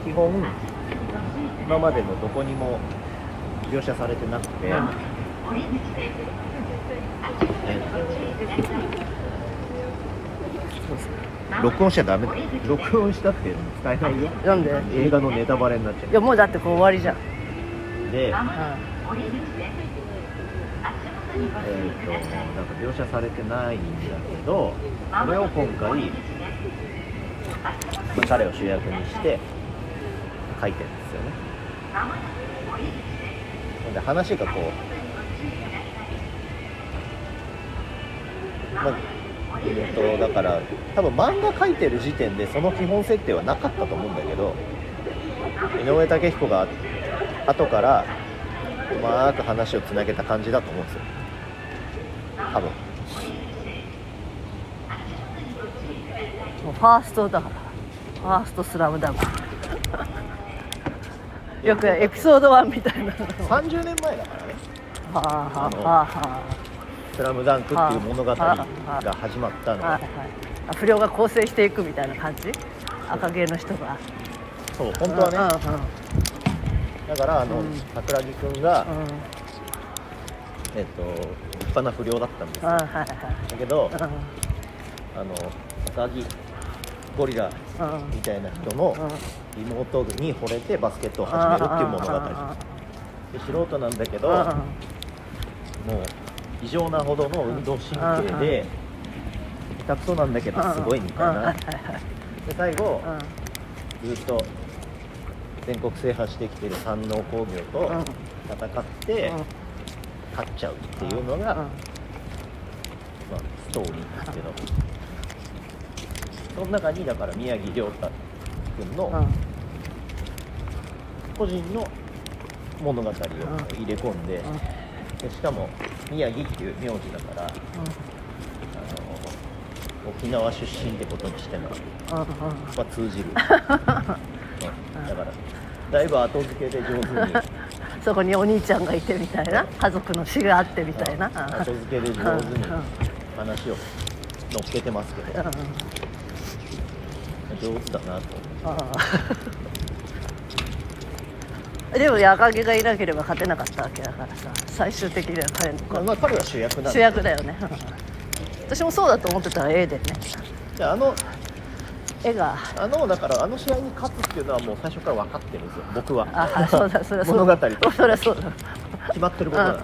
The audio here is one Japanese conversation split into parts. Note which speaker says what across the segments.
Speaker 1: 基本今までのどこにも描写されてなくて、録音しちゃダメだよ。録音したって使えないよ。
Speaker 2: なんで？
Speaker 1: 映画のネタバレになっちゃう。
Speaker 2: いやもうだってこう終わりじゃん。
Speaker 1: で、なんか描写されてないんだけど、それを今回、彼を主役にして書いてるんですよね。なんで話がこう、だから多分漫画書いてる時点でその基本設定はなかったと思うんだけど、井上武彦が後からうまく話をつなげた感じだと思うんですよ、多分。
Speaker 2: もうファーストだから、ファーストスラムダンクよくエピソード1みたいな
Speaker 1: 30年前だからね、
Speaker 2: はあはあはあ、
Speaker 1: スラムダンクっていう物語が始まったのは、
Speaker 2: 不良が構成していくみたいな感じ、赤毛の人が。
Speaker 1: そう本当はね、だから桜木くんが、立派な不良だったんですよ、だけど、赤木ゴリラみたいな人の妹に惚れてバスケットを始めるっていう物語で、素人なんだけど、もう異常なほどの運動神経で下手くそなんだけどすごいみたいな。で最後ずっと全国制覇してきてる山王工業と戦って勝っちゃうっていうのが、ストーリーですけど、その中にだから宮城亮太君の個人の物語を入れ込んで、しかも宮城っていう名字だから、沖縄出身ってことにしても、通じる、だからだいぶ後付けで上手に
Speaker 2: そこにお兄ちゃんがいてみたいな、家族の死があってみたいな、
Speaker 1: 後付けで上手に話を乗っけてますけど、上手だなと。でも赤毛がいなければ勝てなかったわけだからさ、最終的には彼の、 彼は主役なんで、
Speaker 2: 主役だよね私もそうだと思ってたら絵でね。
Speaker 1: で
Speaker 2: 絵が
Speaker 1: だから試合に勝つっていうのはもう最初から分かってるんですよ、僕は。
Speaker 2: そうだ、それはそうだ、
Speaker 1: 物語と
Speaker 2: それはそうだ、
Speaker 1: 決まってることなんで、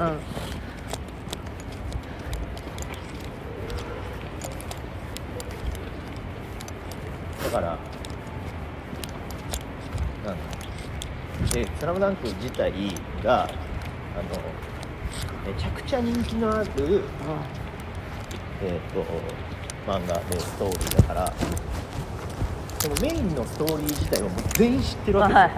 Speaker 1: だからでスラムダンク自体がめちゃくちゃ人気のある、漫画でストーリーだから、そのメインのストーリー自体はもう全員知ってるわけですよ、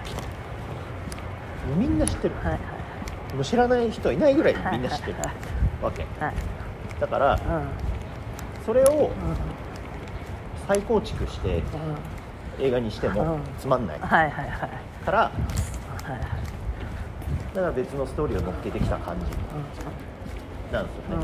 Speaker 1: もうみんな知ってる、もう知らない人はいないぐらいみんな知ってるわけ、だから、それを再構築して映画にしてもつまんないから、だから別のストーリーを乗っけてきた感じなんですよね、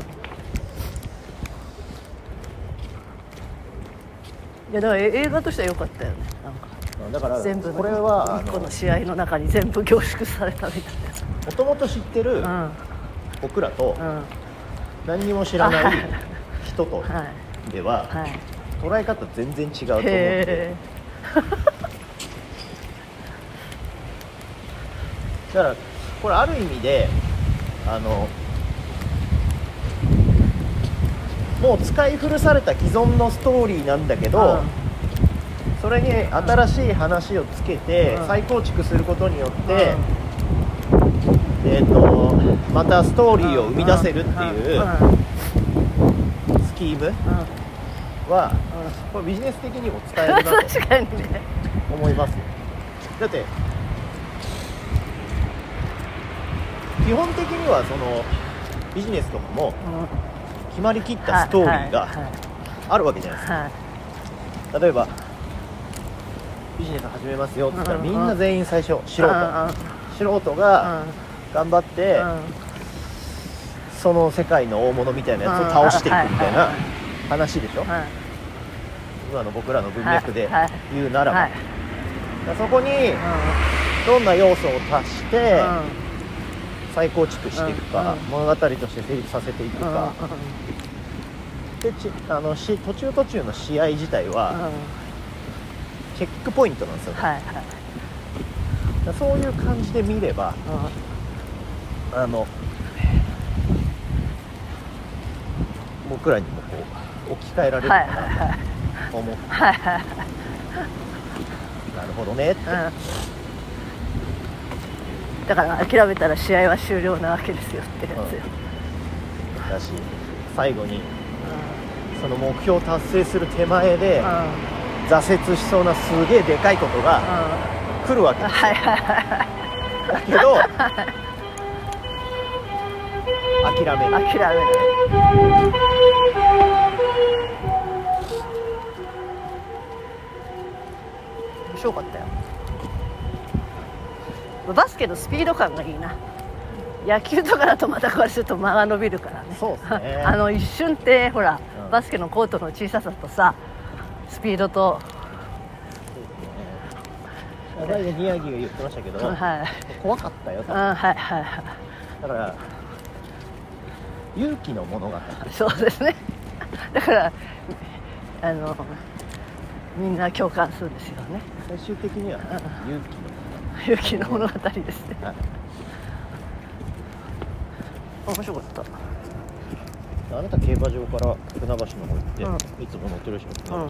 Speaker 2: いやだから映画としては良かったよね、なんか
Speaker 1: だから
Speaker 2: 全部
Speaker 1: これは
Speaker 2: この試合の中に全部凝縮されたみたいな、
Speaker 1: もともと知ってる僕らと何にも知らない人とでは捉え方全然違うと思うんでだからこれある意味でもう使い古された既存のストーリーなんだけど、それに新しい話をつけて再構築することによって、またストーリーを生み出せるっていうスキームはこれビジネス的にも使えるなと
Speaker 2: 確かにね
Speaker 1: 思いますよ。だって基本的にはそのビジネスとかも決まりきったストーリーがあるわけじゃないですか。例えばビジネス始めますよって言ったらみんな全員最初素人が頑張ってその世界の大物みたいなやつを倒していくみたいな話でしょ。今の僕らの文脈で言うならばそこにどんな要素を足して
Speaker 2: うん
Speaker 1: 再構築していくか、
Speaker 2: うん
Speaker 1: 物語として成立させていく
Speaker 2: うん
Speaker 1: か、で途中途中の試合自体はチェックポイントなんですよね、
Speaker 2: はいはい
Speaker 1: そういう感じで見れば僕らにもこう置き換えられるかなと思って、
Speaker 2: はいはい
Speaker 1: なるほどねって、
Speaker 2: だから諦めたら試合は終了なわけですよってやつよ、
Speaker 1: だし最後にその目標を達成する手前で挫折しそうなすげえでかいことが来るわけですよ、
Speaker 2: はいはいはい
Speaker 1: だけど諦める、
Speaker 2: 諦める面白かったよ。バスケのスピード感がいいな。野球とかだとまたこれちょっと間が伸びるからね。
Speaker 1: そうですね
Speaker 2: 一瞬ってほら、
Speaker 1: うん
Speaker 2: バスケのコートの小ささとさスピードと、
Speaker 1: 最後宮城が言ってましたけど、
Speaker 2: はい
Speaker 1: 怖かったよと、
Speaker 2: はいはいはい
Speaker 1: だから勇気の物語、
Speaker 2: そうですね。だからみんな共感するんですよね。
Speaker 1: 最終的には
Speaker 2: 勇気の物語ですね。
Speaker 1: はい、
Speaker 2: 面白かった。
Speaker 1: あなた競馬場から船橋の方行って、
Speaker 2: うん
Speaker 1: いつも乗ってるでしょ、
Speaker 2: うん